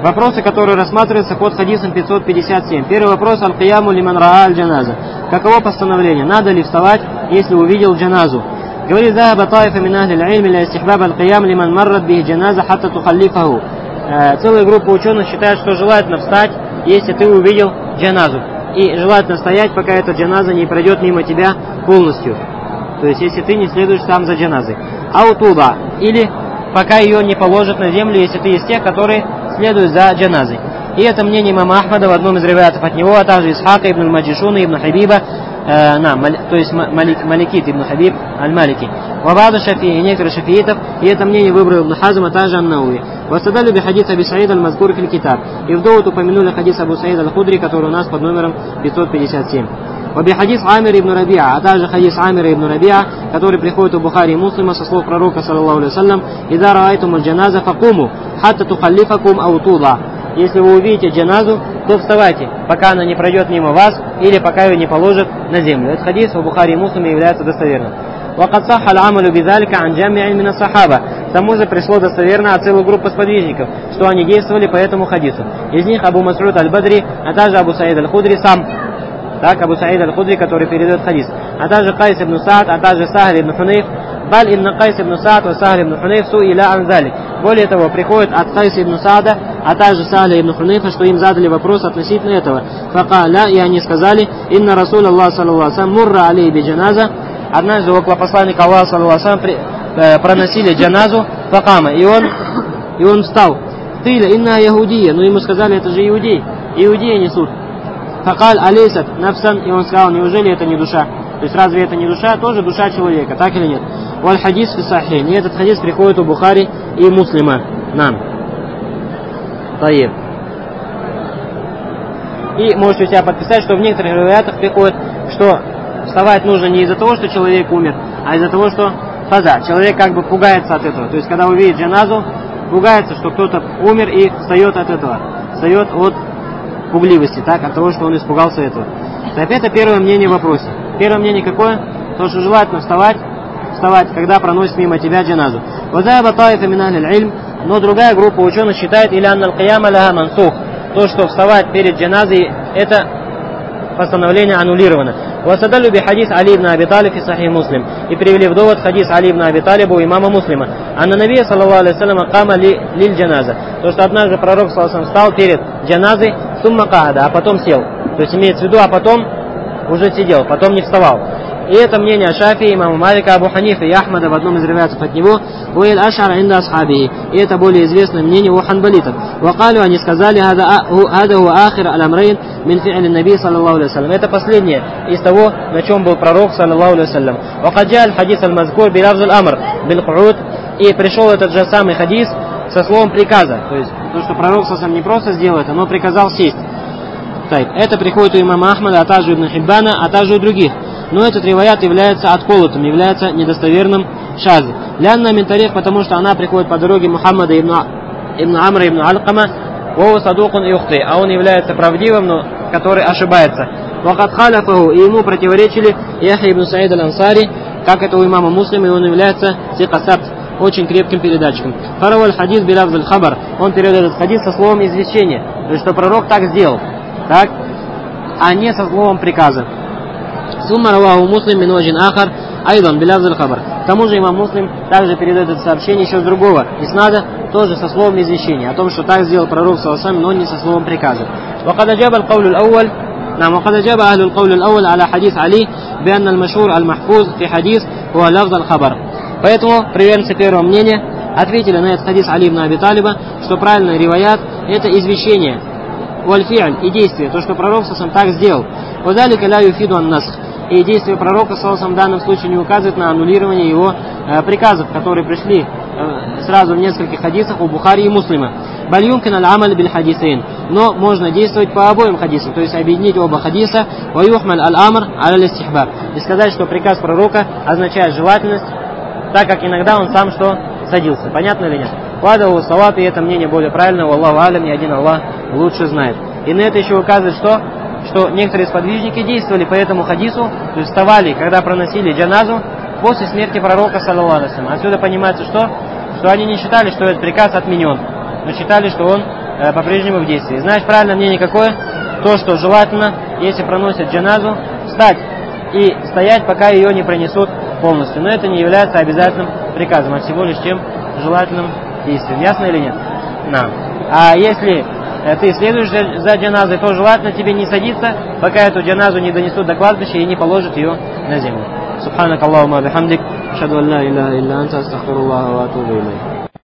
Вопросы, которые рассматриваются под хадисом 557. Первый вопрос: аль-кияму лиман раа аль-джаназа. Каково постановление? Надо ли вставать, если увидел джаназу? Говорит: «Захаба таифа мин ахли аль-илми ля истихбаб аль-киям лиман маррат бихи джаназа хатта тухаллифаху». Целая группа ученых считает, что желательно встать, если ты увидел джаназу. И желательно стоять, пока эта джаназа не пройдет мимо тебя полностью. То есть, если ты не следуешь сам за джаназой. Аутуда. Или пока ее не положат на землю, если ты из тех, которые следуют за джаназой. И это мнение имама Ахмада в одном из риваятов от него, а также Исхака ибн Маджишуна, ибн Хабиба, то есть Маликит ибн Хабиб аль-Малики. Вабаду шафии, и некоторые шафиитов, и это мнение выбрал ибн Хазм, а также ан-Науи. Вастадалю би хадис Аби Саид аль-Мазкур фил китаб. И в довод упомянули хадис Абу Саид аль-Худри, который у нас под номером 557. Ваби хадис Амир ибн Рабиа, а также хадис Амира ибн Рабиа, который приходит у Бухари и Муслима со слов пророка, саллаллаху алейхи вассалям: «Ида раайтумуль джаназа факуму, хатта тухаллифакум аутуда». Если вы увидите джаназу, то вставайте, пока она не пройдет мимо вас, или пока ее не положат на землю. Этот хадис в Бухари и Муслиме является достоверным. وقد صح العمل بذلك عن جميع من الصحابة. К тому же пришло достоверно от целой группы сподвижников, что они действовали по этому хадису. Из них Абу Мас'уд аль-Бадри, а также Абу Саид аль-Худри сам. Так, Абу Саид аль-Худри, который передает хадис. А также Кайс ибн Саад, а также Сахаль ибн Хунейф. Баль ибн Кайс ибн Саад и Сахаль ибн Хунейф суиля ан залик. Более того, приходит от Кайса ибн Саада, а также Сахаля ибн Хунейфа, что им задали вопрос относительно этого. Факаля, и они сказали: «Инна Расул Аллах саллаллаху алейхи мурра алей би джаназа». Однажды около посланника Аллаха саллаллаху алейхи проносили джаназу, факама, и он встал. Киля инна яхудия, но ему сказали: это же иудеи несут. Факаль алейсат нафсан, и он сказал: неужели это не душа? То есть разве это не душа? Тоже душа человека, так или нет? Валь хадис фи сахих. И этот хадис приходит у Бухари и Муслима нам. Таиб. И можете у себя подписать, что в некоторых риваятах приходит, что вставать нужно не из-за того, что человек умер, а из-за того, что фаза. Человек как бы пугается от этого. То есть, когда увидит джаназу, пугается, что кто-то умер, и встает от этого. Встает от пугливости, так, от того, что он испугался этого. Так, это первое мнение в вопросе. Первое мнение какое? То, что желательно вставать, когда проносит мимо тебя джаназу. Но другая группа ученых считает, или анналь кияма ляха мансух, то, что вставать перед джаназой, это постановление аннулировано. Васадалю би хадис Али ибн Аби Талиб и Сахих Муслим. И привели в довод хадис Али ибн Аби Талиба у имама Муслима. Анна Набия саллаллаху алейхи вассалям кама лиль джаназа. То, что однажды пророк саллаллаху алейхи вассалям встал перед джаназой, сумма каада, а потом сел. То есть имеется в виду, а потом уже сидел, потом не вставал. И это мнение Шафии, имама Малика, Абу Ханифа и Ахмада в одном из риваятов от него. Уэль ашара инда асхабии. И это более известное мнение у ханбалитов. Вакалю, они сказали: хада ху ахир аль-амрейн мин фи'ли наби саллаллаху алейхи вассалям. Это последнее из того, на чем был пророк саллаллаху алейхи вассалям. Вакаджа аль-хадис аль-мазкур билавз аль-амр бил-ку'уд. И пришел этот же самый хадис со словом приказа. То есть, то, что пророк саллаллаху не просто сделал это, но приказал сесть. Так, это приходит у имама Ахмада, а также Ибн Хиббана, а также у других. Но этот риваят является отколотым, является недостоверным шази. Лянна мин-тарих, потому что она приходит по дороге Мухаммада ибн Амра ибн Алькама, вова садукун и ухты, а он является правдивым, но который ошибается. Вакат халяфаху, и ему противоречили Яхья ибн Саид аль-Ансари, как это у имама Муслима, и он является сикасабт, очень крепким передатчиком. Хараваль хадис билавз аль-хабар, он переводит этот хадис со словом извещения, то есть что пророк так сделал, так, а не со словом приказа. Сумма раваху Муслим мин ваджин ахар айдан билавз аль-хабар. К тому же имам Муслим также передает это сообщение еще с другого иснада, тоже со словом извещения, о том, что так сделал пророк саллаллаху алейхи, но не со словом приказа. وقد أجاب القول الأول نعم وقد أجاب أهل القول الأول على حديث علي بأن المشهور المحفوظ في حديث هو لفظ الخبر. Поэтому приверженцы первого мнения ответили на этот хадис Али ибн Аби Талиба, что правильный риваят это извещение, валь-фи'ль и действие, то, что пророк саллаллаху так сделал. Вадалика ля юфиду ан-насх. И действие пророка саллаллаху в данном случае не указывает на аннулирование его приказов, которые пришли сразу в нескольких хадисах у Бухари и Муслима. Баль юмкин аль-амаль биль хадисейн. Но можно действовать по обоим хадисам, то есть объединить оба хадиса, ва юхмаль аль-амр аля-листихбаб. И сказать, что приказ пророка означает желательность, так как иногда он сам что садился. Понятно или нет? Вадаву салат, и это мнение более правильное, Аллаху алям, и один Аллах лучше знает. И на это еще указывает, что некоторые сподвижники действовали по этому хадису, то есть вставали, когда проносили джаназу после смерти пророка, саллаллаху алейхи. Отсюда понимается, что они не считали, что этот приказ отменен, но считали, что он по-прежнему в действии. Знаешь, правильное мнение какое? То, что желательно, если проносят джаназу, встать и стоять, пока ее не пронесут полностью. Но это не является обязательным приказом, а всего лишь чем желательным действием. Ясно или нет? Да. А если ты следуешь за джаназой, то желательно тебе не садиться, пока эту джаназу не донесут до кладбища и не положат ее на землю. Субханак Аллахума бихамдик, ашхаду ан ла иляха илля анта, астагфируллаха ва атубу илейх.